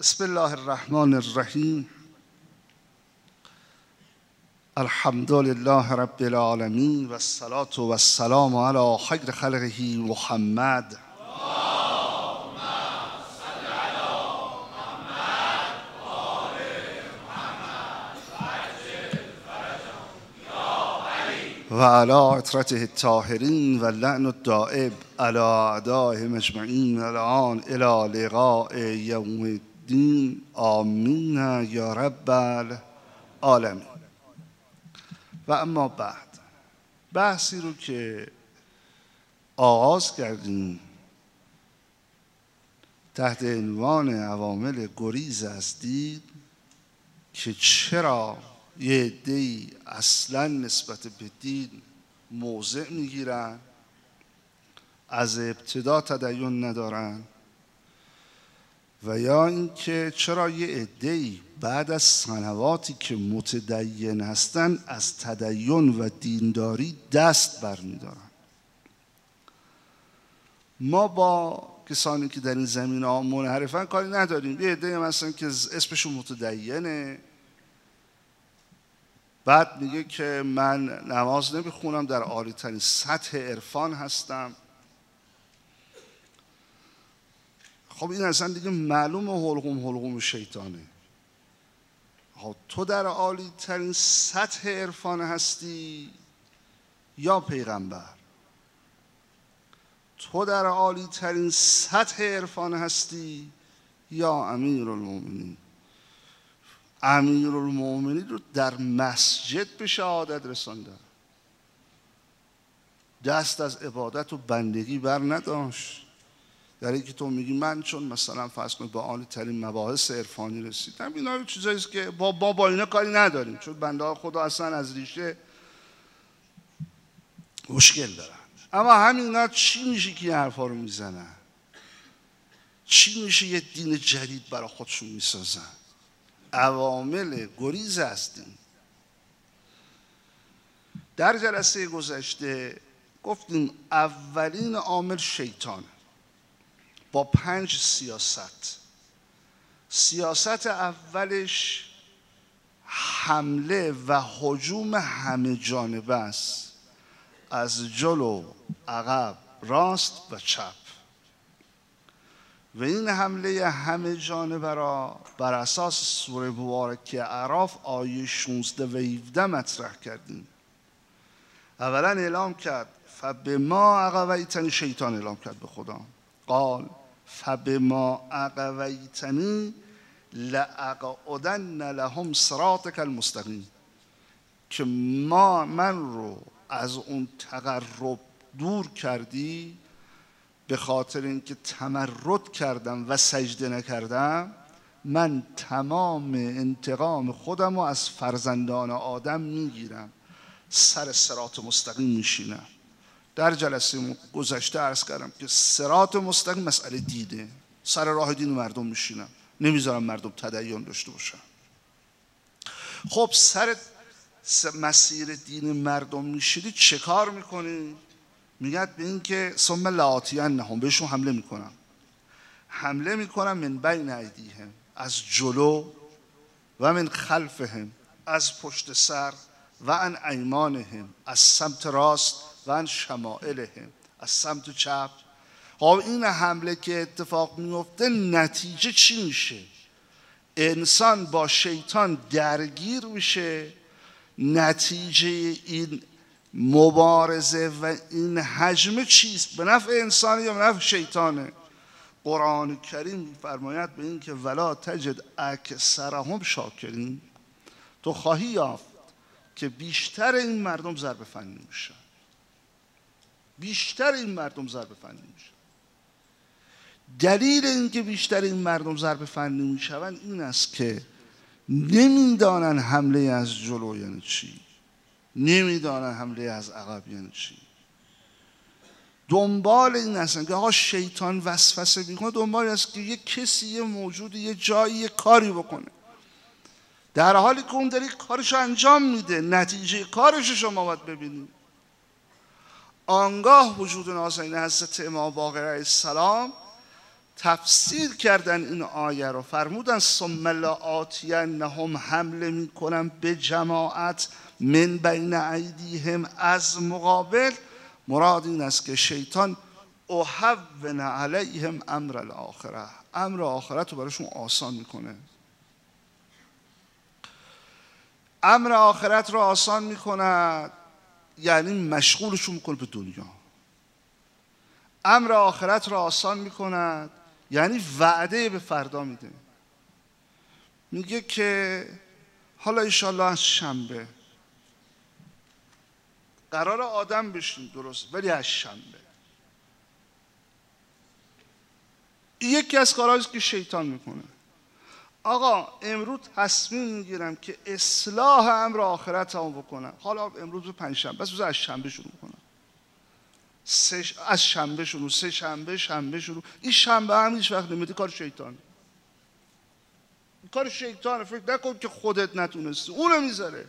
بسم الله الرحمن الرحیم. الحمد لله رب العالمین و الصلاة و السلام علی خیر خلقه محمد. و علی عطرته الطاهرین و لعن الدائب علی اعدائهم اجمعین الان الی لقاء یوم الدین. آمین یا رب العالمین. و اما بعد، بحثی رو که آغاز کردیم تحت عنوان عوامل گریز از دین که چرا یه عده‌ای اصلا نسبت به دین موضع میگیرن، از ابتدا تدین ندارن، و یا اینکه چرا یه عده‌ای بعد از سنواتی که متدین هستن از تدین و دینداری دست برمیدارن. ما با کسانی که در این زمینه‌ها منحرفن کاری نداریم. یه عده‌ای مثلا که اسمشون متدینه، بعد میگه که من نماز نمیخونم، در عالی ترین سطح عرفان هستم. خب این اصلا دیگه معلومه حلقوم شیطانه. خب تو در عالی ترین سطح عرفان هستی یا پیغمبر؟ تو در عالی ترین سطح عرفان هستی یا امیرالمومنین؟ امیرالمومنین رو در مسجد به شهادت رساندن، دست از عبادت و بندگی بر نداشت. در اینکه تو میگی من چون مثلا فرض کنید با عالی ترین مباحث عرفانی رسیدم، اینا چیزایی است که با اینا کاری نداریم، چون بنده ها خدا اصلا از ریشه مشکل دارن. اما همینا چی میشه که این حرفا رو میزنن؟ چی میشه یه دین جدید برای خودشون میسازن؟ عوامل گریز هستیم. در جلسه گذشته گفتیم اولین عامل شیطان با 5 سیاست. سیاست اولش حمله و هجوم همه جانبه است، از جلو، عقب، راست و چپ. و این حمله همه جانبه را بر اساس سوره مبارکه اعراف آیه 16 و 17 مطرح کردیم. اولا اعلام کرد فبما اغویتنی، شیطان اعلام کرد به خدا، قال فبما اغویتنی لاقعدن لهم صراطک المستقیم، که من رو از اون تقرب دور کردی به خاطر اینکه تمرد کردم و سجده نکردم، من تمام انتقام خودم رو از فرزندان آدم میگیرم، سر صراط مستقیم میشینم. در جلسه گذشته عرض کردم که صراط مستقیم مسئله دینه، سر راه دین مردم میشینم، نمیذارم مردم تدین داشته باشن. خب سر مسیر دین مردم میشینی، چه کار میکنی؟ میگد به این که ثم لآتینهم، بهشون حمله میکنم من بین ایدیهم، از جلو، و من خلفهم، از پشت سر، و عن ایمانهم، از سمت راست، و عن شمائلهم، از سمت چپ. خب این حمله که اتفاق میفته نتیجه چی میشه؟ انسان با شیطان درگیر میشه. نتیجه این مبارزه و این هجمه چیست؟ به نفع انسانی یا به نفع شیطانه؟ قرآن کریم می‌فرماید به این که ولا تجد اکثرهم شاکرین، تو خواهی یافت که بیشتر این مردم ضربه فنی میشن. بیشتر این مردم ضربه فنی میشن. دلیل اینکه بیشتر این مردم ضربه فنی میشن این است که نمیدانن حمله از جلو یعنی چی، نمیدانن حمله از عقب یعنی چی. دنبال این هستن که آقا شیطان وسوسه میکنه، دنبال است که یه کسی، یه موجودی، یه جایی، یه کاری بکنه، در حالی که اون داره کارش انجام میده. نتیجه کارش شما باید ببینید. آنگاه وجود نازنین حضرت امام باقر علیه السلام تفسیر کردن این آیه رو، فرمودن ثم لآتینهم، حمله میکنم به جماعت، من بین ایدیهم، از مقابل. مراد این است که شیطان اهون علیهم امر الاخره، امر آخرت رو براشون آسان میکنه. امر آخرت رو آسان میکند یعنی مشغولشون میکنه به دنیا. امر آخرت رو آسان میکند یعنی وعده به فردا میده. میگه که حالا انشالله از شنبه قرار آدم بشیم، درست، ولی از شنبه. یکی از کارهایی که شیطان میکنه، آقا امروز تصمیم میگیرم که اصلاح امر آخرت هم بکنم، حالا امروز پنجشنبه بس، از شنبه شروع کنم، از شنبه شروع، سه شنبه، شنبه شروع. این شنبه هم هیچ وقت نمیده، کار شیطان، کار شیطان. فکر نکن که خودت نتونستی، اونو میذاره.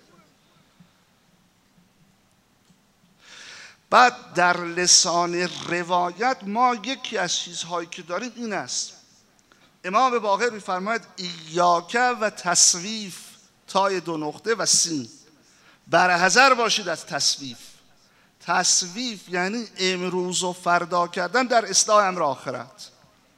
بعد در لسان روایت ما یکی از چیزهایی که داریم این است، امام باقر می‌فرماید ایاک و تصویف، تای دو نقطه و سین، برحذر باشید از تصویف. تصویف یعنی امروز و فردا کردن در اصلاح امر آخرت.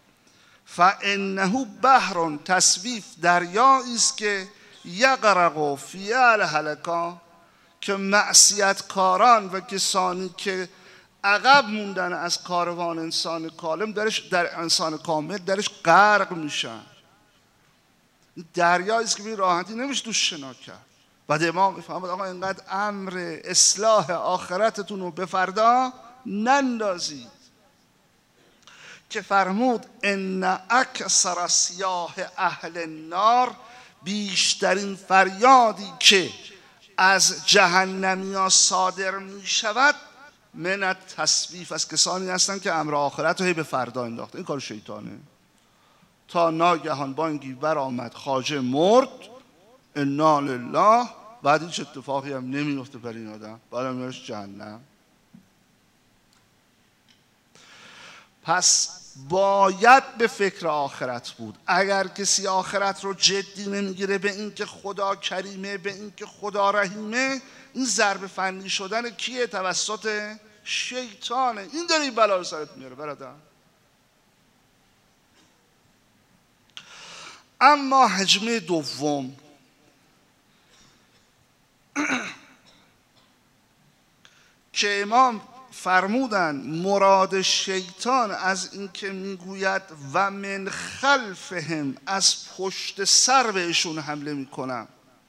فانه بحر، تصویف دریایی است که یغرق فی الهلکا، که معصیت کاران و کسانی که عقب موندن از کاروان انسان کامل در انسان کامل درش غرق میشن. دریایی است که به راحتی نمیشه توش شنا کرد. بعد امام میفهمد آقا اینقدر امر اصلاح آخرتتون رو به فردا نندازید، که فرمود ان اکثر صیاح اهل النار، بیشترین فریادی که از جهنمیا صادر می شود من التصویف، از کسانی هستند که امر آخرت رو به فردا انداخته. این کار شیطانه. تا ناگهان بانگی برآمد خواجه مرد، انا لله، بعد هیچ اتفاقی هم نمیفته برای این آدم، بعد هم میارش جهنم. پس باید به فکر آخرت بود. اگر کسی آخرت رو جدی نمیگیره، به این که خدا کریمه، به این که خدا رحیمه، این ضرب فنی شدن کیه؟ توسط شیطانه. این داره این بلا رو سرت میاره برادر. اما حجمه دوم که امام فرمودن مراد شیطان از این که میگوید و من خلفهم، از پشت سر بهشون حمله میکنم.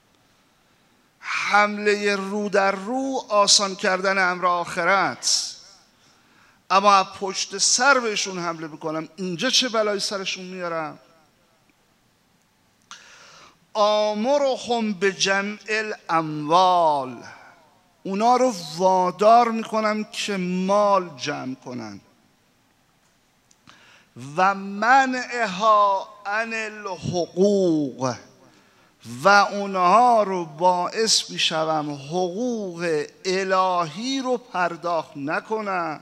حمله رو در رو آسان کردن امر آخرت، اما از پشت سر بهشون حمله میکنم. اینجا چه بلایی سرشون میارم؟ آمرهم به جمع الاموال، اونا رو وادار میکنم که مال جمع کنن. و منعها عن الحقوق، و اونها رو باعث میشوم حقوق الهی رو پرداخت نکنن.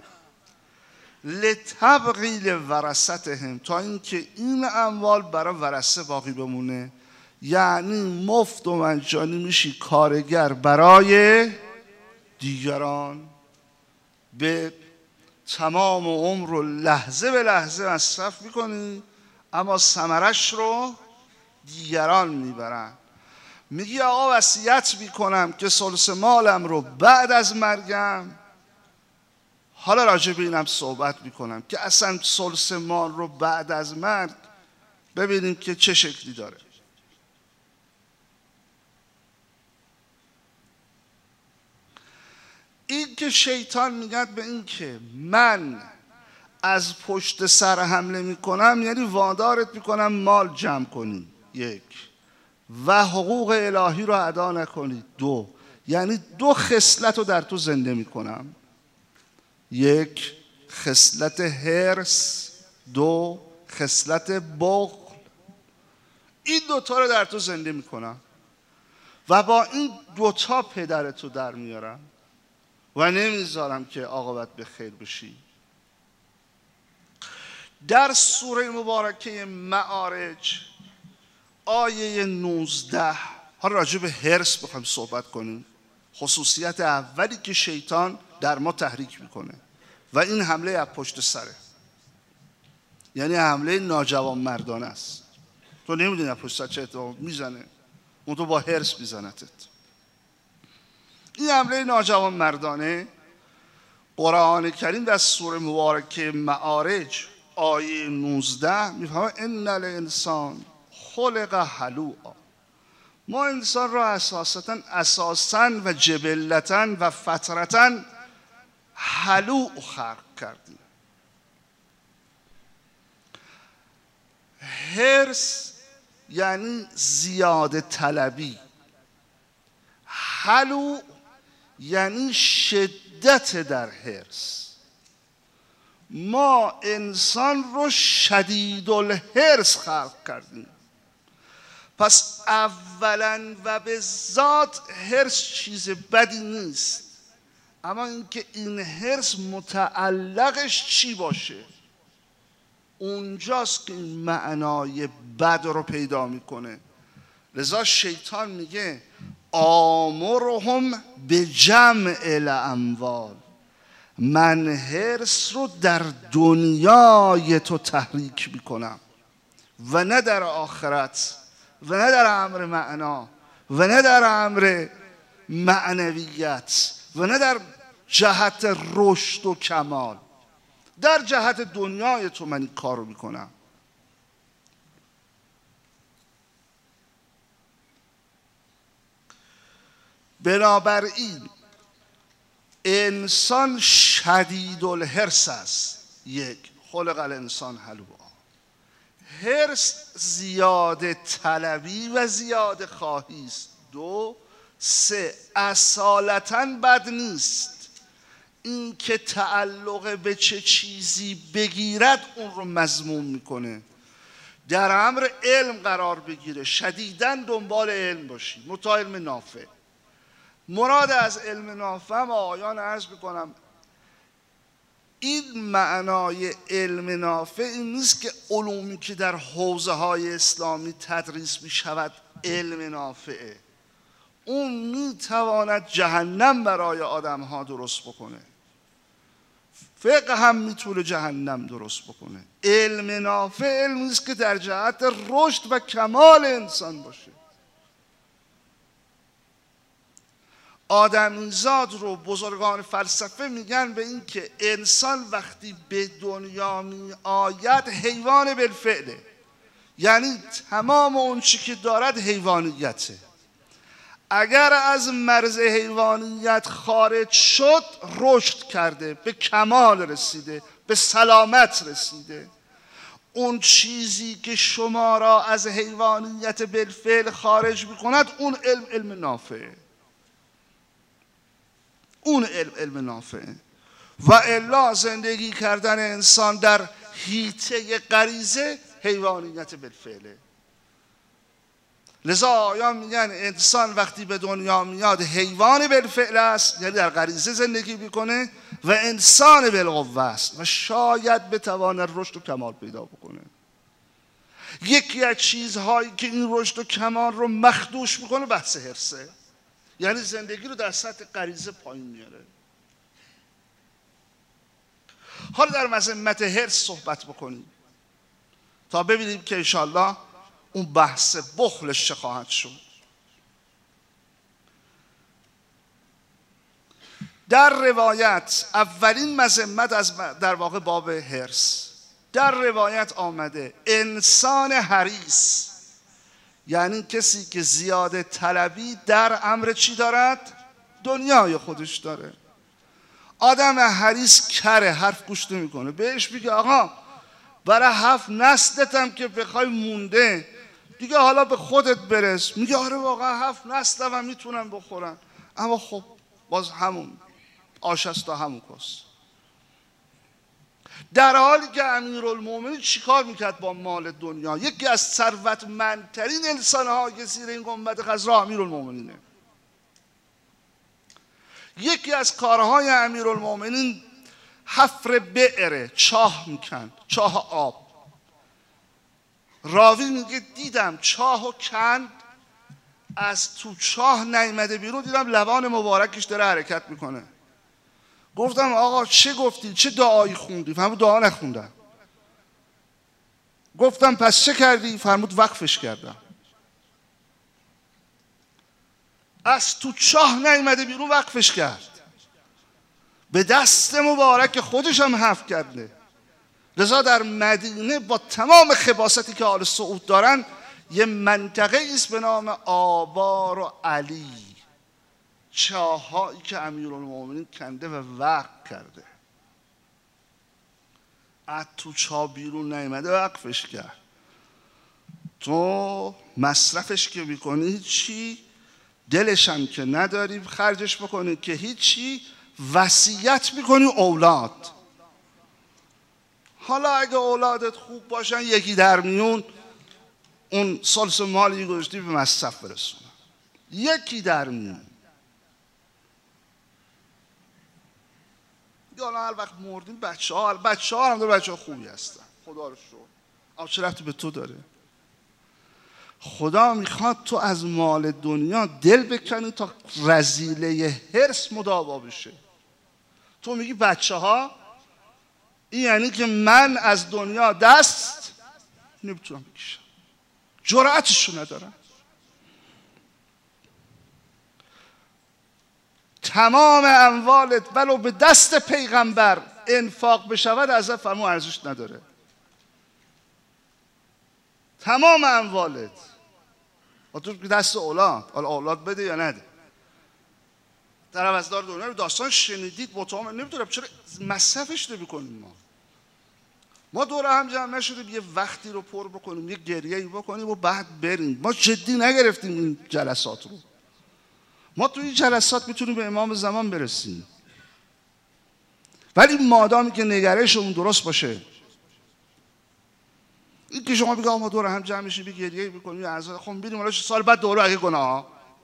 لتبقیل ورثتهم، تا اینکه این اموال برای ورثه باقی بمونه. یعنی مفت و مجانی میشی کارگر برای دیگران، به تمام عمر رو لحظه به لحظه مصرف میکنی، اما ثمرش رو دیگران میبرن. میگی آقا وصیت میکنم که ثلث مالم رو بعد از مرگم، حالا راجع به اینم صحبت میکنم که اصلا ثلث مال رو بعد از مرگ ببینیم که چه شکلی داره. این که شیطان میگه به این که من از پشت سر حمله میکنم، یعنی وادارت میکنم مال جمع کنی، یک، و حقوق الهی رو ادا نکنی، دو، یعنی دو خصلت رو در تو زنده میکنم. یک، خصلت حرص، دو، خصلت بخل. این دوتا رو در تو زنده میکنم و با این دوتا پدرتو در میارم و نمیذارم که عاقبت به خیر بشی. در سوره مبارکه معارج آیه 19، حالا راجع به حرص بخوایم صحبت کنیم، خصوصیت اولی که شیطان در ما تحریک میکنه و این حمله از پشت سره، یعنی حمله ناجوانمردانه است. تو نمیدونی از پشت سر چه اتفاقی میزنه، اون تو با حرص میزنتت. این حمله ناجوانمردانه قرآن کریم در سوره مبارکه معارج آیه 19 میفهمه ان الانسان خلق هلوعا. ما انسان را اساساً و جبلتاً و فطرتاً هلوع خلق کردیم. حرص یعنی زیاده طلبی، هلوع یعنی شدت در حرص. ما انسان رو شدید الحرص خلق کردیم. پس اولا و به ذات حرص چیز بدی نیست، اما اینکه این حرص متعلقش چی باشه، اونجاست که این معنای بد رو پیدا میکنه. لذا شیطان میگه آمرهم به جمع الاموال، من حرص رو در دنیای تو تحریک میکنم و نه در آخرت و نه در امر معنا و نه در امر معنویت و نه در جهت رشد و کمال. در جهت دنیای تو من این کار رو میکنم. بنابراین انسان شدید الحرص است. یک، خلق الانسان هلوعا. حرص زیاده طلبی و زیاده خواهی است. دو، سه، اصالتاً بد نیست. این که تعلق به چه چیزی بگیرد اون رو مذموم میکنه. در امر علم قرار بگیره، شدیداً دنبال علم باشی، متا علم نافع. مراد از علم نافع هم آقایان عرض میکنم این معنای علم نافع این نیست که علومی که در حوزه های اسلامی تدریس می شود علم نافعه. اون می تواند جهنم برای آدم ها درست بکنه، فقه هم میتونه جهنم درست بکنه. علم نافع علم نیست که در جهت رشد و کمال انسان باشه. آدمیزاد رو بزرگان فلسفه میگن به این که انسان وقتی به دنیا می آید حیوان بالفعله، یعنی تمام اون چی که دارد حیوانیته. اگر از مرز حیوانیت خارج شد رشد کرده، به کمال رسیده، به سلامت رسیده. اون چیزی که شما را از حیوانیت بالفعل خارج میکند اون علم نافعه، اون علم نافعه. و الا زندگی کردن انسان در حیطه غریزه حیوانیت بالفعله. لذا آیان میگن انسان وقتی به دنیا میاد حیوان بالفعل است، یعنی در غریزه زندگی میکنه، و انسان بالقوه است و شاید بتواند رشد و کمال پیدا بکنه. یکی از چیزهایی که این رشد و کمال رو مخدوش میکنه بحث حرصه، یعنی زندگی رو در سطح غریزه پایین میاره. حالا در مذمت حرص صحبت بکنیم تا ببینیم که انشاءالله اون بحث بخلش چه خواهد شد. در روایت اولین مذمت از در واقع باب حرص در روایت آمده انسان حریص، یعنی کسی که زیاده طلبی در امر چی دارد؟ دنیای خودش داره. آدم حریص کره، حرف گوش نمیکنه. بهش میگه آقا برای 7 نسلتم که بخوای مونده دیگه، حالا به خودت برس. میگه آره واقعا 7 نسلم هم میتونم بخورن، اما خب باز همون آش است تا همون کس. در حالی که امیرالمومنین چیکار میکرد با مال دنیا؟ یکی از ثروتمندترین انسان‌ها که زیر این گنبد خضرا امیرالمومنینه. یکی از کارهای امیرالمومنین حفر بئر، چاه میکند، چاه آب. راوی میگه دیدم چاهو کند، از تو چاه نیامده بیرون، دیدم لبان مبارکش داره حرکت میکنه. گفتم آقا چه گفتی؟ چه دعایی خوندی؟ فرمود دعا نخوندم. گفتم پس چه کردی؟ فرمود وقفش کردم. از تو چاه نیامده بیرون وقفش کرد، به دست مبارک خودش هم حفر کرده. لذا در مدینه با تمام خباستی که آل سعود دارن یه منطقه ایست به نام آوار و علی، چاهایی که امیرالمومنین کنده و وقف کرده. از تو چاه بیرون نیامده وقفش کرد. تو مصرفش که میکنی چی؟ دلش هم که نداری خرجش بکنی که هیچی، وصیت میکنی اولاد. حالا اگه اولادت خوب باشن یکی در میون اون ثلث مالی گذاشتی به مصرف برسونن، یکی در میون. حالا هر وقت مردیم بچه ها هم داره، بچه ها خوبی هستن خدا رو شکر. اما چه ربطی به تو داره؟ خدا میخواد تو از مال دنیا دل بکنی تا رذیله حرص مداوا بشه. تو میگی بچه ها، این یعنی که من از دنیا دست نمیتونم بکشم، جرأتشو ندارم. تمام اموالت ولو به دست پیغمبر انفاق بشود ازت فرمود ارزش نداره. تمام اموالت تو دست اولاد، حالا اولاد بده یا نده. در عوضدار دنیا رو داستان شنیدید، مطمئن نمیدونم چرا مصرفش نمی‌کنیم. ما دور هم جمع نشدیم یه وقتی رو پر بکنیم، یه گریه‌ای بکنیم و بعد بریم. ما جدی نگرفتیم این جلسات رو. ما تو این جلسات میتونیم به امام زمان برسیم، ولی مادامی که نگرشمون درست باشه، این که شما بگید ما دور هم جمع میشیم یه گریه‌ای بکنیم، اعضا خب بریم حالا سال بعد دوره اگه گناه.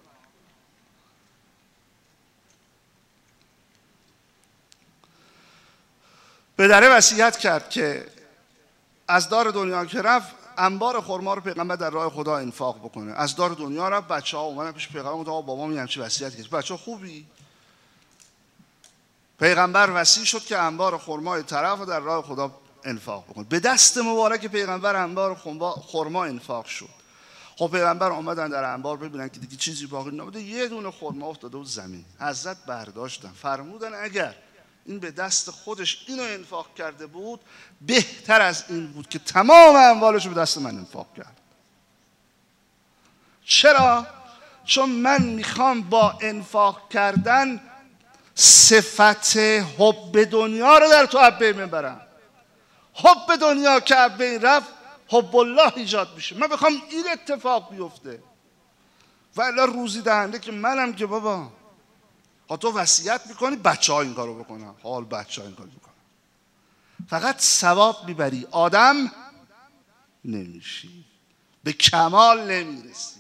پدره وصیت کرد که از دار دنیا که رفت انبار خرما رو پیغمبر در راه خدا انفاق بکنه. از دار دنیا رفت، بچه‌ها اومدن پیش پیغمبر گفتن آقا بابام این همچین وصیت کرد. بچه‌ها خوبی؟ پیغمبر وصیت شد که انبار خرمای طرف رو در راه خدا انفاق بکنه. به دست مبارک پیغمبر انبار خرما انفاق شد. خب پیغمبر اومدن در انبار ببینن که دیگه چیزی باقی نمونده، یه دونه خرما افتاده بود زمین. حضرت برداشتن، فرمودن اگر این به دست خودش اینو انفاق کرده بود بهتر از این بود که تمام اموالش رو به دست من انفاق کرد. چرا؟ چون من میخوام با انفاق کردن صفت حب دنیا رو در تو از بین ببرم. حب دنیا که از بین رفت حب الله ایجاد میشه. من میخوام این اتفاق بیفته. و الا روزی دهنده که منم که بابا تو وصیت میکنی بچه ها این کارو بکنن، حال بچه ها این کارو بکنن، فقط ثواب میبری، آدم نمیشی، به کمال نمیرسی.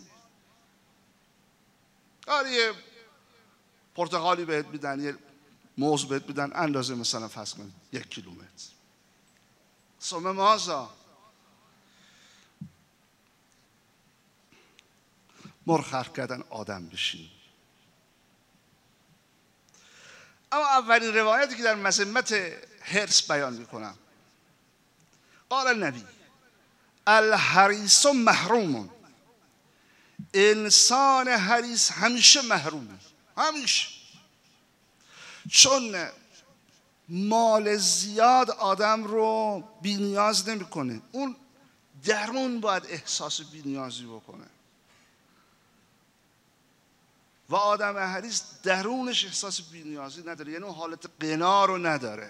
یه پرتقالی بهت میدن، یه موز بهت میدن اندازه مثلا فرض کن 1 کیلومتر، ثم مازا مرخر کردن آدم بشین. اما اولین روایتی که در مذمت حرص بیان میکنم، قال النبی الحریص محروم، انسان حریص همیشه محرومه، همیشه. چون مال زیاد آدم رو بی نیاز نمیکنه، اون درون باید احساس بی نیازی بکنه و آدم حریص درونش احساس بی نیازی نداره، یعنی اون حالت قنا رو نداره.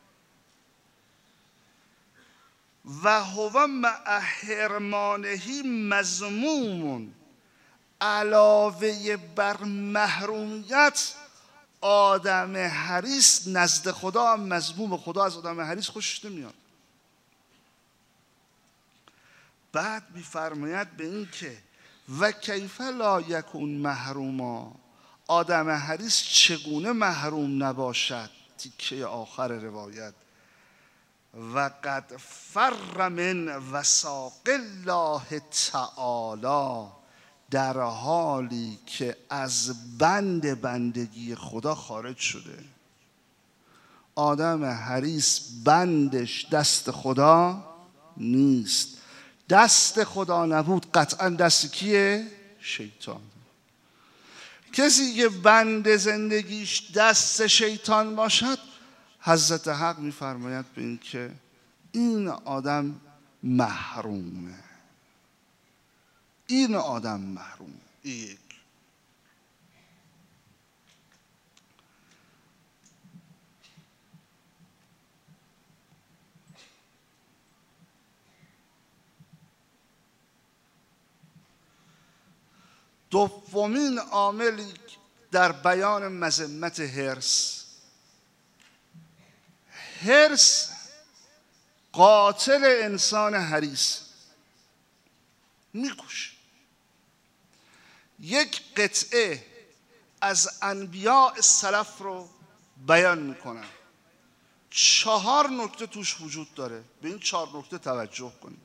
و هو مع حرمانه مذموم، علاوه بر محرومیت آدم حریص نزد خدا هم مذموم. خدا از آدم حریص خوشش نمیاد. بعد میفرماید به این که و کیف لا یکون محروما، آدم حریص چگونه محروم نباشد؟ تیکه آخر روایت و قد فر من وثاق الله تعالی، در حالی که از بند بندگی خدا خارج شده. آدم حریص بندش دست خدا نیست. دست خدا نبود قطعا دست کیه؟ شیطان. کسی که بند زندگیش دست شیطان باشد، حضرت حق میفرماید به این که این آدم محرومه. این آدم محرومه. یک. دومین عاملی در بیان مذمت حرص، حرص قاتل انسان حریص، میکشه. یک قطعه از انبیاء سلف رو بیان میکنم. 4 نکته توش وجود داره، به این 4 نکته توجه کنید.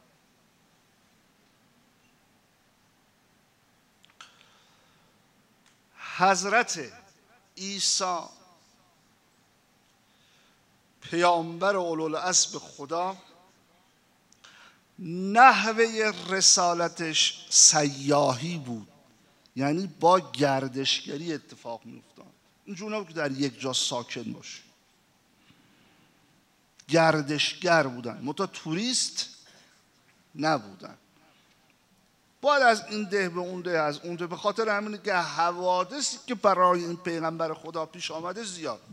حضرت عیسی پیامبر اولوالعزم خدا، نحوه رسالتش سیاحی بود، یعنی با گردشگری اتفاق می‌افتاد. اینجور نبود که در یک جا ساکن باشه. گردشگر بودن، منتها توریست نبودن. باید از این ده به اون ده، از اون ده. به خاطر همینه که حوادثی که برای این پیغمبر خدا پیش آمده زیاد.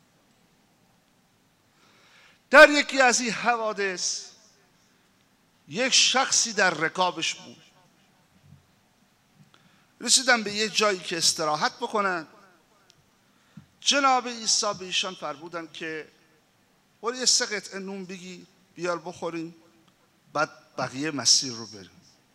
در یکی از این حوادث یک شخصی در رکابش بود. رسیدن به یه جایی که استراحت بکنن. جناب عیسی به ایشان فرمودن که برو یه 3 قطعه نون بگی بیار بخوریم، بعد بقیه مسیر رو بریم.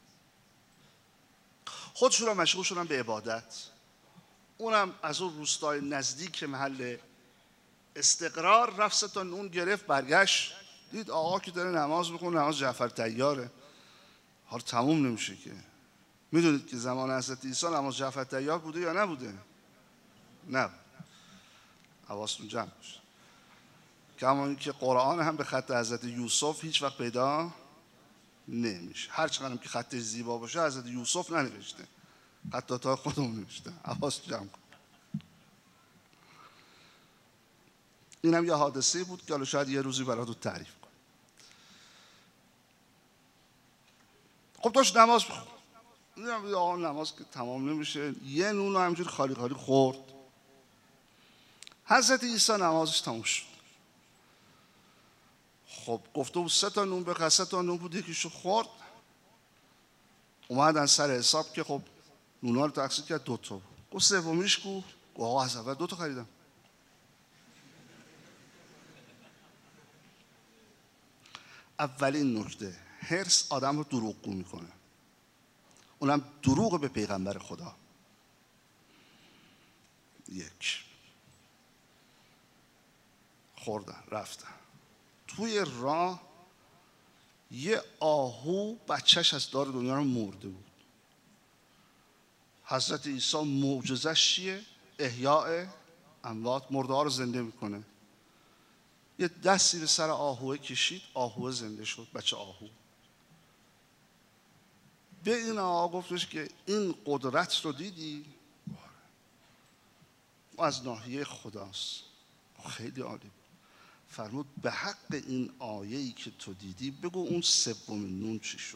خودشون رو مشغول شدن به عبادت. اونم از اون روستای نزدیک محل استقرار رفت 3 تا نون گرفت، برگشت دید آقا که داره نماز میخونه، نماز جعفر طیاره. حالا تموم نمیشه که. میدونید که زمان حضرت عیسی نماز جعفر طیار بوده یا نبوده؟ نه. حواستون جمع باشه. کما اینکه قرآن هم به خط حضرت یوسف هیچ وقت پیدا نمیشه. هر چقدر که خطش زیبا باشه حضرت یوسف ننوشته، خطاطای خودمون نوشته. حواستون جمع کن. این هم یه حادثه بود که حالا شاید یه روزی براتون تعریف کنم. خب داشت نماز بخون. میدونم آقا نماز که تمام نمیشه، یه نون رو همجور خالی خالی خورد. حضرت عیسی نمازش تموم شد. خب گفته بود 3 تا نون بخور، 3 تا نون بود، یکیشو خورد. اومدن سر حساب که خب نونا رو تقسیم کرد، 2 تا بود. گفت سومیش کو؟ گفت آقا از اول 2 تا خریدم. اولین نکته، حرص آدم رو دروغگو میکنه. اونم دروغ به پیغمبر خدا. یک. خوردن رفتن. توی راه یه آهو بچهش از دار دنیا رو مرده بود. حضرت عیسی معجزه‌اش چیه؟ احیاء اموات، مرده ها رو زنده میکنه. یه دستی به سر آهوه کشید، آهوه زنده شد، بچه آهو. به این آقا گفتش که این قدرت رو دیدی؟ از ناحیه خداست. خیلی عالی بود. فرمود به حق این آیه‌ای که تو دیدی بگو اون 3مین نون چی شد؟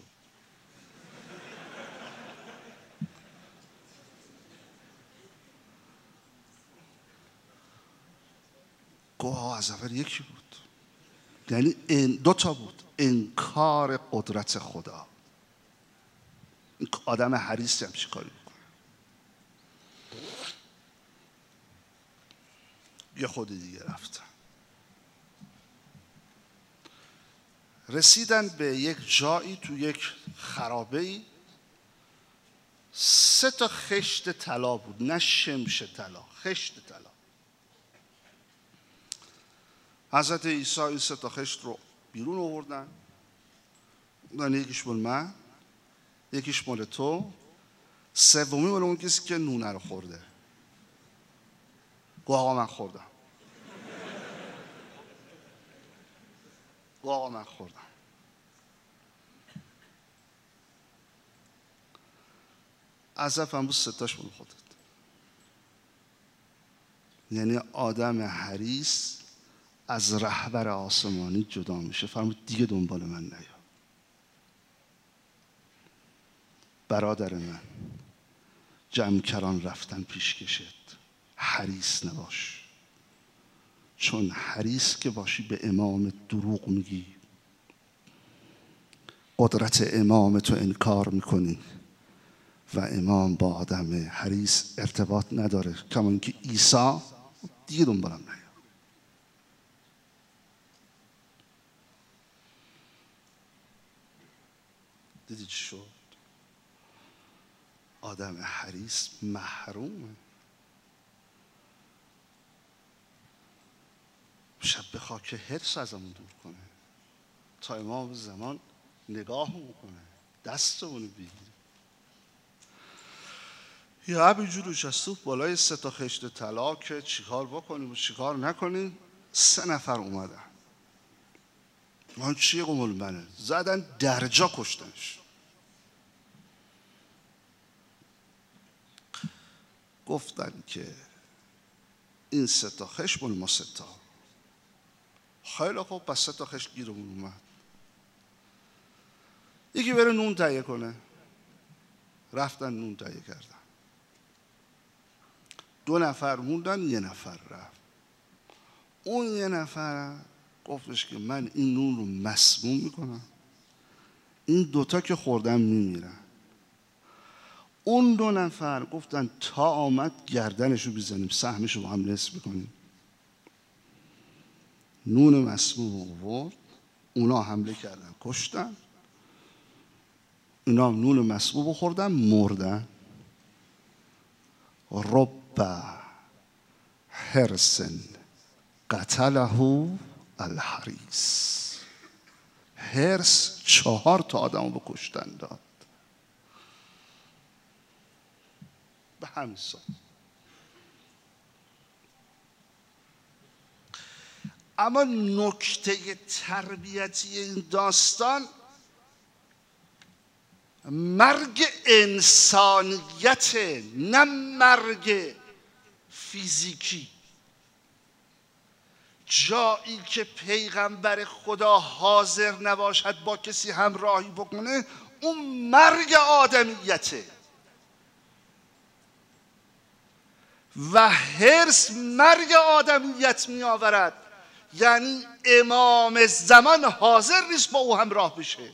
گوه از اول یکی بود، یعنی 2 تا بود. انکار قدرت خدا. این آدم حریصی هم چی کاری میکنه؟ یه خود دیگه رفتن. رسیدن به یک جایی تو یک خرابه‌ای، 3 تا خشت طلا بود، نه شمش طلا، خشت طلا. حضرت عیسی این 3 تا خشت رو بیرون آوردن، یکیش مال من، یکیش مال تو، سومی مال اون کسی که نونه رو خورده. گو آقا من خوردم. گو آقا من خوردم. عزفم بود 3 تاش مال خودت. یعنی آدم حریص از رهبر آسمانی جدا میشه. فرمود دیگه دنبال من نیا. برادر من، جمکران رفتن پیشکشت، حریص نباش. چون حریص که باشی به امام دروغ میگی، قدرت امام تو انکار میکنی و امام با آدم حریص ارتباط نداره. کما اینکه عیسی دیگه دنبالم نیا. دیدی چی شد؟ آدم حریص محرومه. شب به خاک حرص ازمون دور کنه تا امام زمان نگاهمون کنه، دستمون بگیره. یا همینجور نشسته بالای 3 تا خشت طلا که چیکار بکنیم و چیکار نکنیم. 3 نفر اومدن. من چیه قمول منه؟ زدن درجا کشتنش. گفتن که این 3 تا خشت مال ما 3 تا. خیلی خوب، پس 3 تا خشت گیرمون اومد. یکی بره نون تهیه کنه. رفتن نون تهیه کردن. 2 نفر موندن، 1 نفر رفت. اون 1 نفر گفتش که من این نون رو مسموم میکنم، این 2 تا که خوردم میمیرن. اون 2 نفر گفتن تا آمد گردنشو بزنیم، سهمشو با هم نصف میکنیم. نون مسموم آورد، اونا حمله کردن کشتن، اینا نون مسموم خوردن مردن. رب حرص قتله الحریص. حرص 4 تا آدمو به کشتن داد. به همین سال. اما نکته تربیتی این داستان مرگ انسانیت، نه مرگ فیزیکی. جایی که پیغمبر خدا حاضر نباشد با کسی همراهی بکنه، اون مرگ آدمیته. و حرص مرگ آدمیت می آورد. یعنی امام زمان حاضر نیست با او همراه بشه.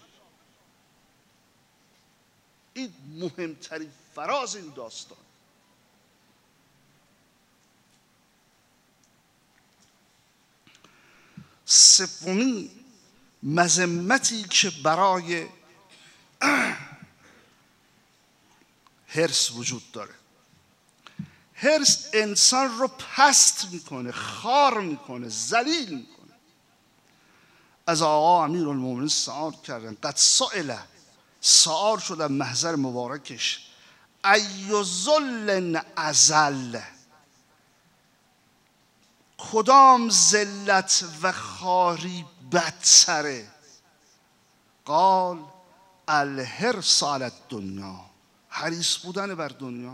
این مهمترین فراز این داستان. سومین مذمتی که برای حرص وجود داره، حرص انسان رو پست میکنه، خار میکنه، ذلیل میکنه. از آقا امیرالمومنین سوال کردن، قد سوال شدن محضر مبارکش، ای ذل ازل، کدام ذلت و خاری بدتره؟ قال الحرص علی الدنیا، حریص بودن بر دنیا.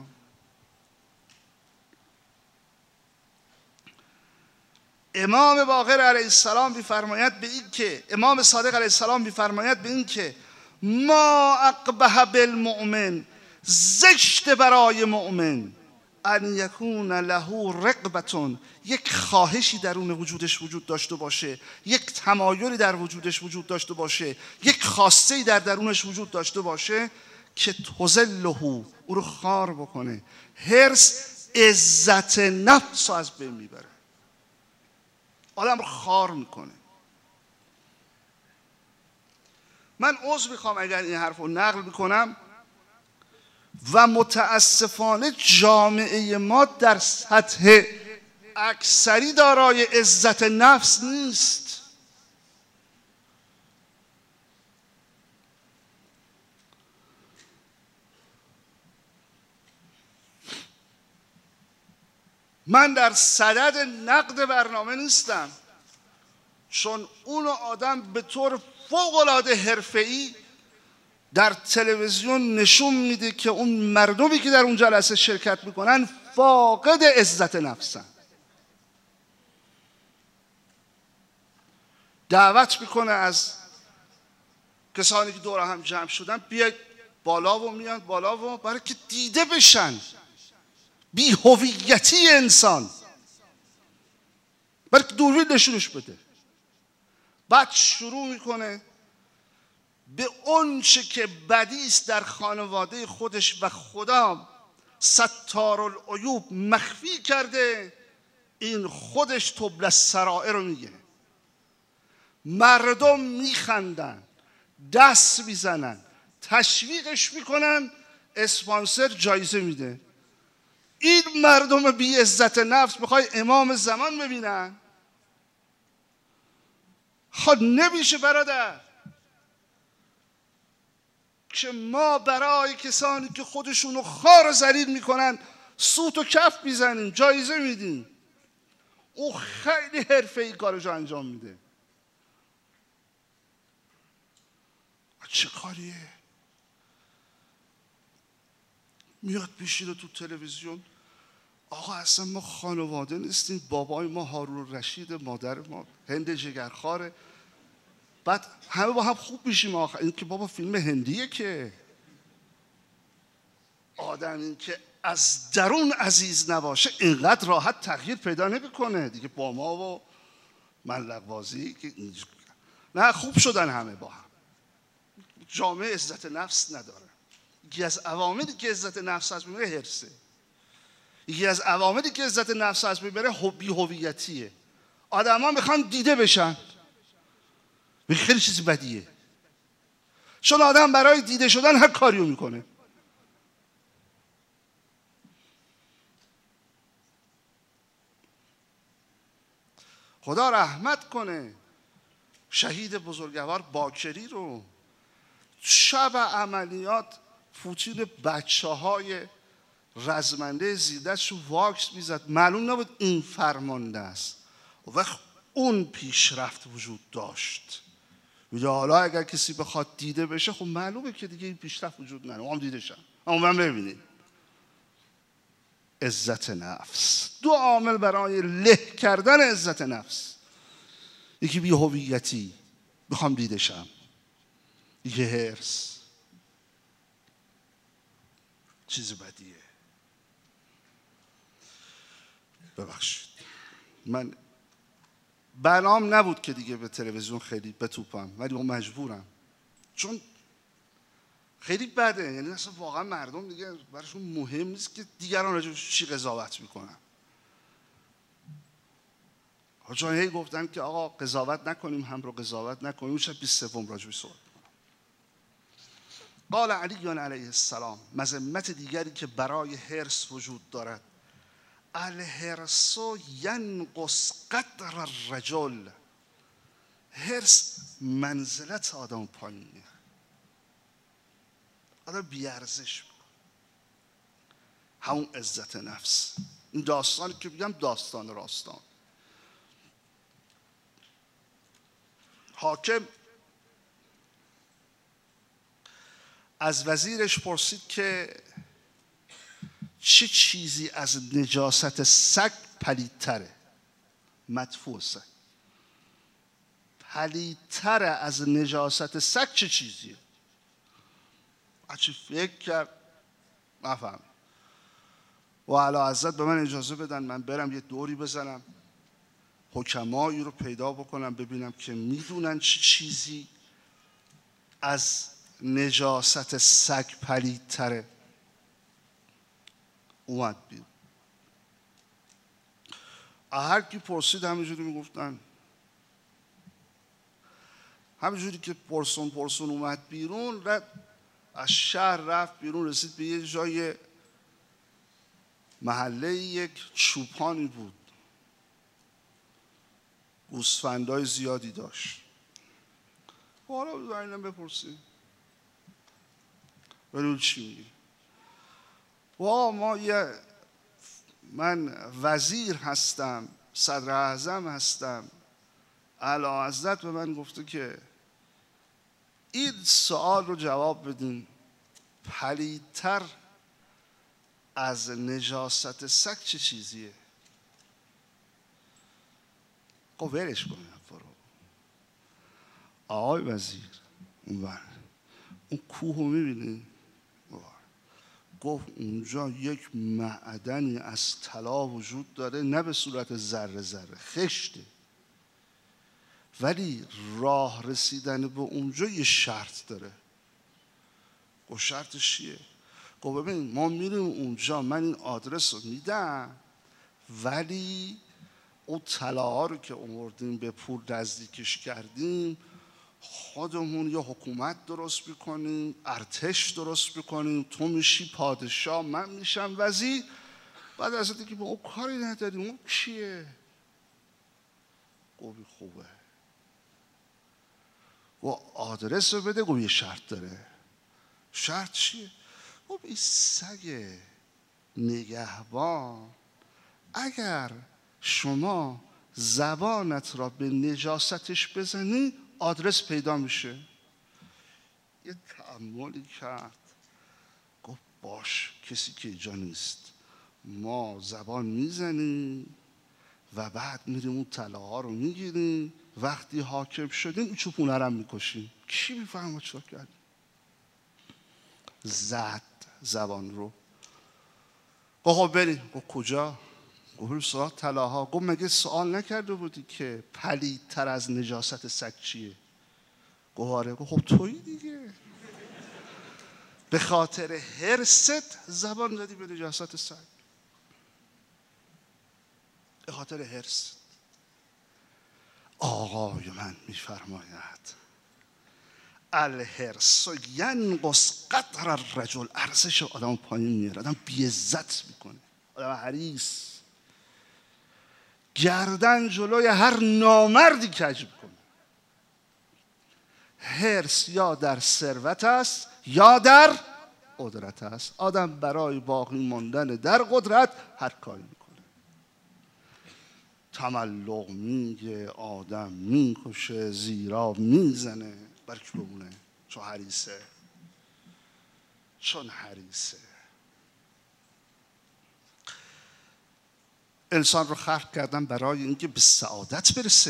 امام باقر علیه السلام می‌فرماید به این که، امام صادق علیه السلام می‌فرماید به این که ما اقبح بالمؤمن، زشت برای مؤمن، ان یکون له رغبة، یک خواهشی درون وجودش وجود داشته باشه، یک تمایلی در وجودش وجود داشته باشه، یک خواسته‌ای در درونش وجود داشته باشه که تذله، او رو خار بکنه. حرص عزت نفس رو از بین میبره، آدم رو خار میکنه. من عذر میخوام اگر این حرف رو نقل میکنم و متاسفانه جامعه ما در سطح اکثری دارای عزت نفس نیست. من در صدد نقد برنامه نیستم، چون اون آدم به طور فوق‌العاده حرفه‌ای در تلویزیون نشون میده که اون مردمی که در اون جلسه شرکت میکنن فاقد عزت نفسن. دعوت میکنه از کسانی که دور هم جمع شدن بیاید بالا و میاد بالا و برای که دیده بشن بی هویتی انسان، برای که دوربین نشونش بده. بعد شروع میکنه به اون چه که بدیست در خانواده خودش و خدا ستارالعیوب مخفی کرده، این خودش طبل السرائر رو میگه. مردم میخندن، دست میزنن، تشویقش میکنن، اسپانسر جایزه میده. این مردم بی عزت نفس میخوای امام زمان ببینن؟ خود نمیشه برادر که ما برای کسانی که خودشونو خار و ذلیل میکنن سوت و کف میزنیم، جایزه میدیم. او خیلی حرفه‌ای کارشو انجام میده. چه کاریه؟ میاد پیشید تو تلویزیون، آقا اصلا ما خانواده نیستیم، بابای ما هارون رشید، مادر ما هند جگرخواره. بعد همه با هم خوب میشیم. آخر این که بابا فیلم هندیه که آدم این که از درون عزیز نباشه اینقدر راحت تغییر پیدا نمیکنه دیگه. با ما و ملق بازی که نه، خوب شدن همه با هم. جامعه عزت نفس نداره. یکی از عواملی که عزت نفس از میبره حرصه. یکی از عواملی که عزت نفس از میبره بی هویتیه. آدما میخوان دیده بشن. خیلی چیزی بدیه، چون آدم برای دیده شدن هر کاریو میکنه. خدا رحمت کنه شهید بزرگوار باکری رو. شب عملیات پوتین بچه‌های رزمنده زیردستش رو واکس میزد، معلوم نبود این فرمانده است. وقت اون پیشرفت وجود داشت. حالا اگر کسی بخواد دیده بشه خب معلومه که دیگه این پیشرفت وجود نداره. اونم دیده شن. اما من ببینید عزت نفس، دو عامل برای له کردن عزت نفس: یکی بی هویتی، بخوام دیده شم; یکی حرص، چیز بدیه. ببخشید من برنامه نبود که دیگه به تلویزیون خیلی بتوپم، ولی مجبورم، چون خیلی بده. یعنی اصلا واقعا مردم دیگه براشون مهم نیست که دیگران راجعش چی قضاوت میکنن. چون هی گفتن که آقا قضاوت نکنیم، هم رو قضاوت نکنیم. اون شب 23 راجعش صحبت میکنم. قال علی علیه السلام: مذمت دیگری که برای حرص وجود دارد: الحرص ینقص قدر الرجل. حرص منزلت آدم پایین میاره، آدم بیارزش میکنه. همون عزت نفس. این داستانی که بگم داستان راستان. حاکم از وزیرش پرسید که چه چیزی از نجاست سگ پلیدتره؟ مدفوع سگ پلیدتره از نجاست سگ چه چیزیه؟ بچه فکر کرد، نفهم. و اعلیحضرت به من اجازه بدن من برم یه دوری بزنم، حکمایی رو پیدا بکنم ببینم که میدونن چه چیزی از نجاست سگ پلیدتره. اومد بیرون. هر کی پرسید همینجوری میگفتن. همینجوری که پرسون اومد بیرون، از شهر رفت بیرون، رسید به یه جای محله یک چوپانی بود. گوسفندای زیادی داشت. حالا بزنیم بپرسیم ببینیم چی میگی. من وزیر هستم، صدر اعظم هستم، اعلیحضرت به من گفته که این سوال رو جواب بدین، پلیدتر از نجاست سگ چه چیزیه؟ خب ولش کنیم. آقای وزیر اون کوه رو میبینی؟ گفت اونجا یک معدنی از طلا وجود داره، نه به صورت ذره ذره، خشته، ولی راه رسیدن به اونجا یه شرط داره. گفت شرطش چیه؟ گفت ببین ما میریم اونجا، من این آدرس رو میدم، ولی اون طلاها رو که آوردیم به پول نزدیکش کردیم، خودمون یه حکومت درست میکنیم، ارتش درست میکنیم، تو میشی پادشاه، من میشم وزیر. بعد از اینکه با اون کاری نداریم، اون چیه؟ گفت خوبه. گفت آدرس رو بده. گفت یه شرط داره. شرط چیه؟ گفت این سگ نگهبان اگر شما زبانت را به نجاستش بزنی آدرس پیدا میشه. یه تأملی کرد، گفت باش، کسی که اینجا نیست، ما زبان میزنیم و بعد میریم اون طلاها رو میگیریم، وقتی حاکم شدیم این چوپونه رو میکشیم. کی میفهمه چرا کردیم؟ زد زبان رو. گفت بریم. گفت کجا؟ گفت سراغ طلاها. گفت مگه سوال نکرده بودی که پلیدتر از نجاست سگ چیه؟ گفت آره. گفت خب تویی دیگه، به خاطر حرصت زبان دادی به نجاست سگ، به خاطر حرص. آقای من میفرماید الحرص ینقص قدر الرجل، ارزش آدم پایین میاره، آدم بی‌عزت میکنه، آدم حریص گردن جلوی هر نامردی کج میکنه. حرص یا در ثروت است یا در قدرت است. آدم برای باقی ماندن در قدرت هر کاری میکنه. تملق میگه، آدم میکشه، زیرا میزنه، برکی بمونه، چون حریصه. چون حریصه. انسان رو خلق کردن برای اینکه به سعادت برسه.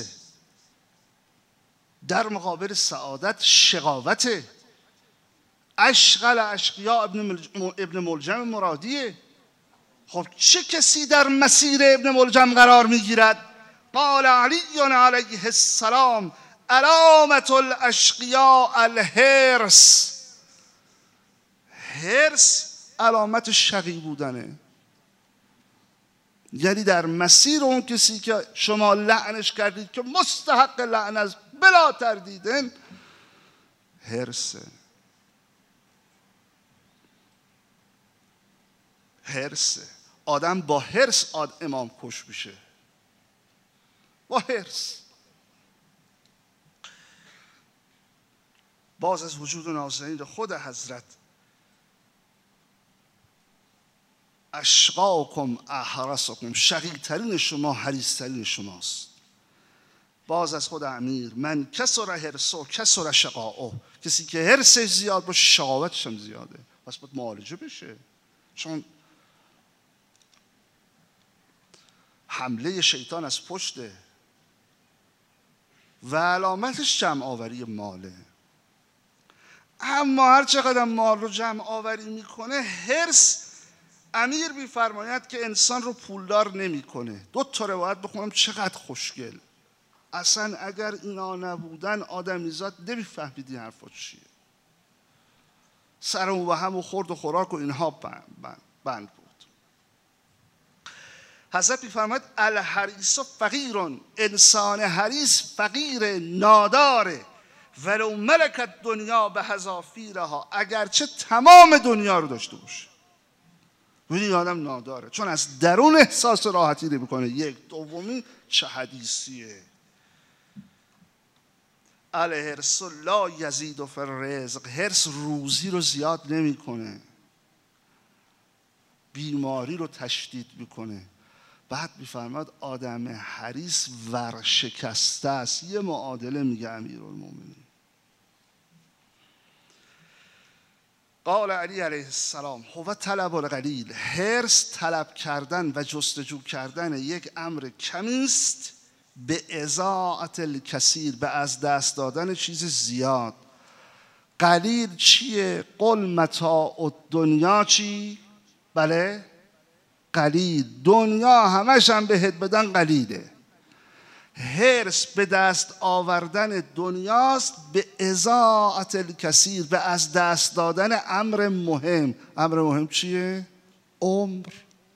در مقابل سعادت شقاوته. اشغل اشقیا ابن ملجم مرادیه. خب چه کسی در مسیر ابن ملجم قرار میگیرد؟ قال علی علیه السلام علامت الاشقیا الحرص. حرص علامت شقی بودنه. یعنی در مسیر اون کسی که شما لعنش کردید که مستحق لعن است بلا تردیدن، حرصه. حرصه. آدم با حرص امام کش میشه، با حرص. باز از وجود نازنین خود حضرت اشقاکم احرسکم، شقی‌ترین شما حریص‌ترین شماست. باز از خود امیر من کسر حرصه کسر شقاءه، کسی که حرصش زیاد باشه شقاوتش هم زیاده، پس باید معالجه بشه، چون حمله شیطان از پشته و علامتش جمع آوری ماله. اما هر چقدر مال رو جمع آوری میکنه، حرص، امیر میفرماید که انسان رو پولدار نمیکنه. 2 تا روایت بخونم چقدر خوشگل. اصلا اگر اینا نبودن آدمیزاد نمیفهمیدی حرفا چیه. سر و هم و خورد و خوراک و اینها بند بود. حضرت میفرماید الحریص فقیرون، انسان حریص فقیر ناداره، ولو ملکت دنیا به حذافیرها، اگرچه تمام دنیا رو داشته باشه. ببین آدم ناداره، چون از درون احساس راحتی نمیکنه. 1. دومی چه حدیثیه، الحرص لا یزید فی الرزق، حرص روزی رو زیاد نمیکنه، بیماری رو تشدید میکنه. بعد میفرماد آدم حریص ورشکسته است. یه معادله میگه امیرالمومنین. قال علی علیه السلام هو طلب القلیل، حرص طلب کردن و جستجو کردن یک امر کمی است به اضاعت الکثیر، به از دست دادن چیز زیاد. قلیل چیه؟ قل متاع الدنیا چی؟ بله قلیل، دنیا همش هم بهت بدن قلیله. حرص به دست آوردن دنیاست به اضاعت الکثیر، به از دست دادن امر مهم. امر مهم چیه؟ عمر.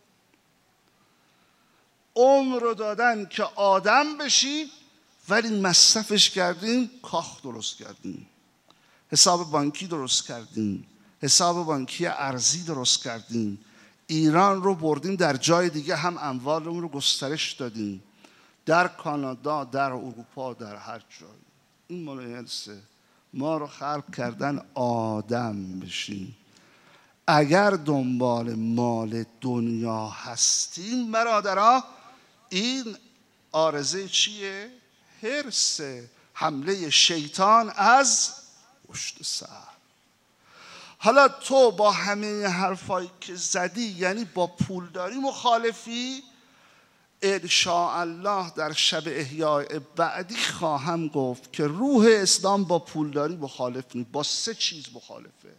عمر رو دادن که آدم بشی، ولی مصرفش کردیم کاخ درست کردیم، حساب بانکی درست کردیم، حساب بانکی ارزی درست کردیم، ایران رو بردیم در جای دیگه هم اموالمون رو گسترش دادیم، در کانادا، در اروپا، در هر جای. این مال حرصه. ما رو خلق کردن آدم بشیم. اگر دنبال مال دنیا هستیم برادرها، این عارضه چیه؟ حرصه، حمله شیطان از پشت سر. حالا تو با همه حرفایی که زدی، یعنی با پولداری مخالفی؟ انشاءالله در شب احیاء بعدی خواهم گفت که روح اسلام با پولداری مخالف نیست، با 3 چیز مخالفه.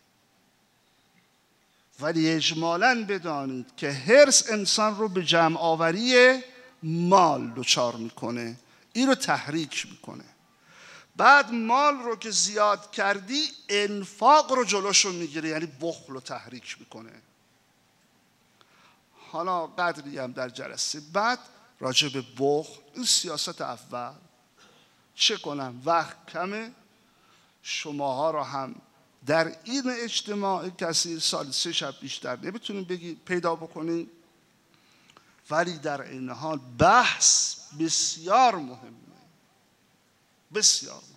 ولی اجمالاً بدانید که حرص انسان رو به جمع آوری مال دچار میکنه، این رو تحریک میکنه. بعد مال رو که زیاد کردی انفاق رو جلوشو میگیره، یعنی بخل رو تحریک میکنه. حالا قدری هم در جلسه بعد راجع به بخل، این سیاست اول. چه کنم وقت کمه، شماها را هم در این اجتماع کثیر سال 3 شب بیشتر نمیتونیم پیدا بکنیم، ولی در این حال بحث بسیار مهمه، بسیار مهم.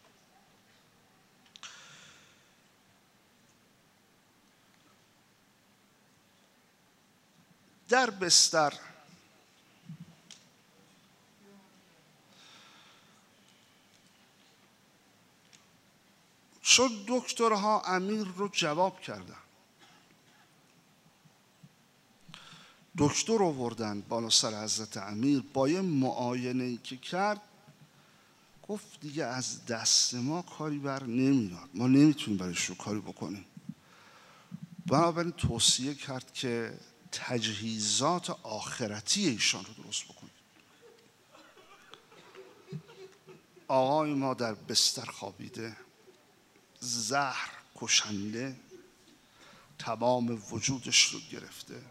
در بستر چون دکترها امیر رو جواب کردن، دکتر آوردن بالا سر حضرت امیر، با یه معاینه‌ای که کرد گفت دیگه از دست ما کاری بر نمیاد، ما نمیتونیم برایش رو کاری بکنیم. بنابراین توصیه کرد که تجهیزات آخرتی ایشان رو درست بکنید. آقای ما در بستر خوابیده، زهر کشنده تمام وجودش رو گرفته،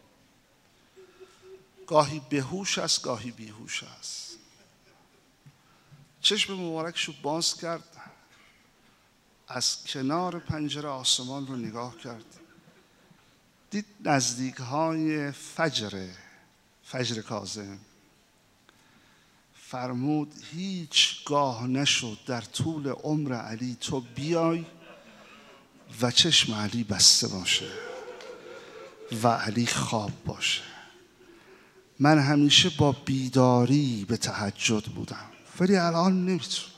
گاهی بهوش است گاهی بیهوش است. چشم مبارکش رو باز کرد، از کنار پنجره آسمان رو نگاه کرد، دید نزدیک های فجر کاظم. فرمود هیچ گاه نشد در طول عمر علی تو بیای و چشم علی بسته باشه و علی خواب باشه. من همیشه با بیداری به تهجد بودم، ولی الان نمیتونم.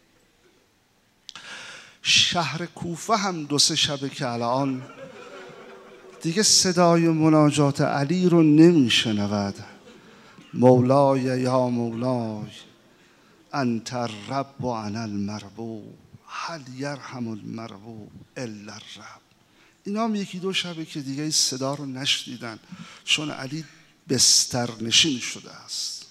شهر کوفه هم 2-3 شبه که الان دیگه صدای مناجات علی رو نمیشنود. مولای یا مولای انت الرب و انا المربوب هل یرحم المربوب الا الرب. اینا هم 1-2 شبه که دیگه این صدا رو نشنیدن، چون علی بستر نشین شده است.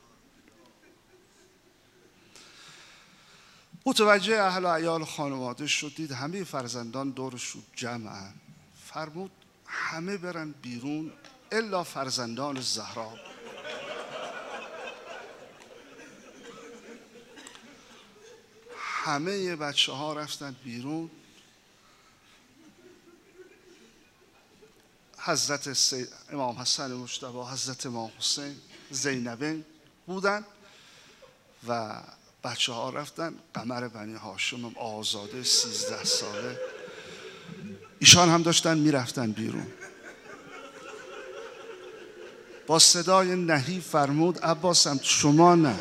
متوجه اهل و عیال خانواده شد، دید همه فرزندان دورش رو جمعن. فرمود همه برن بیرون الا فرزندان زهرا. همه بچه ها رفتن بیرون. حضرت امام حسن مجتبی، حضرت امام حسین، زینبین بودن و بچه ها رفتن، قمر بنی هاشم آزاده 13 ساله، ایشان هم داشتن میرفتن بیرون. با صدای نهی فرمود عباسم شما نه.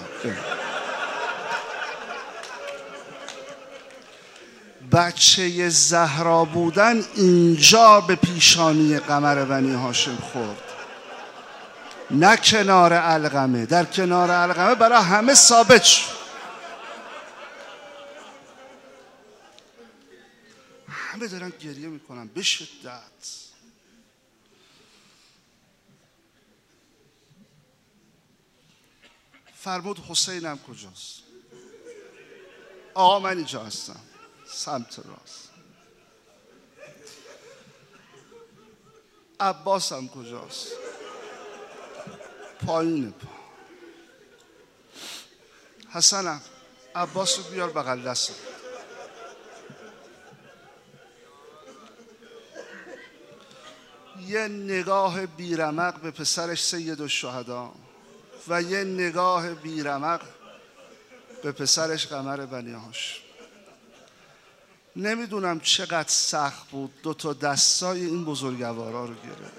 بچه زهرا بودن اینجا به پیشانی قمر بنی هاشم خورد، نه کنار علقمه. در کنار علقمه برای همه ثابت شد. همه دارن گریه میکنن به شدت. فرمود حسینم کجاست؟ آقا من اینجا هستم، سمت راست. عباسم کجاست؟ پایین پا. حسنم عباس رو بیار بغل دستم. یه نگاه بیرمق به پسرش سید الشهدا و یه نگاه بیرمق به پسرش قمر بنی هاشم. نمیدونم چقدر سخت بود دو تا دستای این بزرگوارا رو گرفت.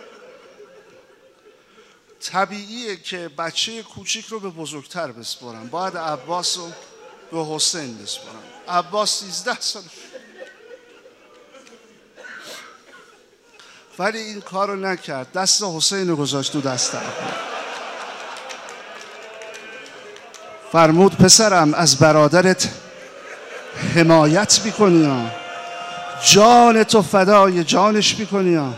طبیعیه که بچه کوچیک رو به بزرگتر بسپارم، باید عباس رو به حسین بسپارم. عباس 13 سالش، ولی این کار رو نکرد، دست حسین رو گذاشت تو دست عباس. فرمود پسرم از برادرت حمایت میکنی، جان تو فدای جانش میکنی.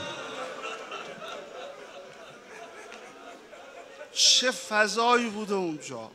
چه فضایی بوده اونجا،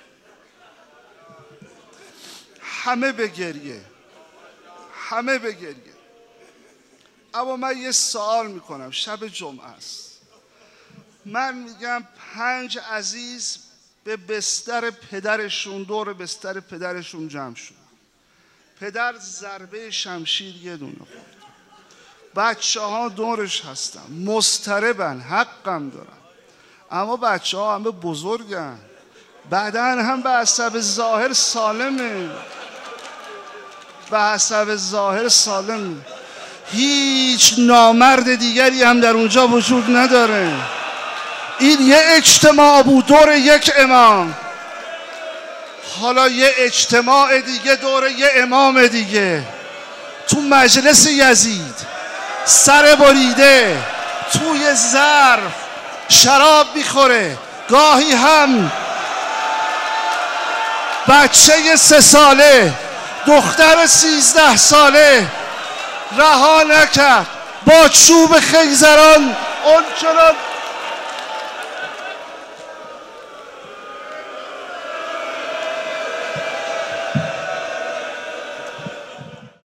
همه به گریه، همه به گریه. اما من یه سوال میکنم، شب جمعه است، من میگم 5 عزیز به بستر پدرشون، دور بستر پدرشون جمع شدن. پدر ضربه شمشیر یه دونه خورد، بچه ها دورش هستن، مضطربن، حقم دارن، اما بچه ها همه بزرگن، بدن هم به حسب ظاهر سالمه، به حسب ظاهر سالمه. هیچ نامرد دیگری هم در اونجا وجود نداره. این یه اجتماع بود دور یک امام. حالا یه اجتماع دیگه دور یه امام دیگه، تو مجلس یزید سر بریده توی ظرف شراب میخوره، گاهی هم بچه 3 ساله، دختر 13 ساله رها نکرد، با چوب خیزران اون چنان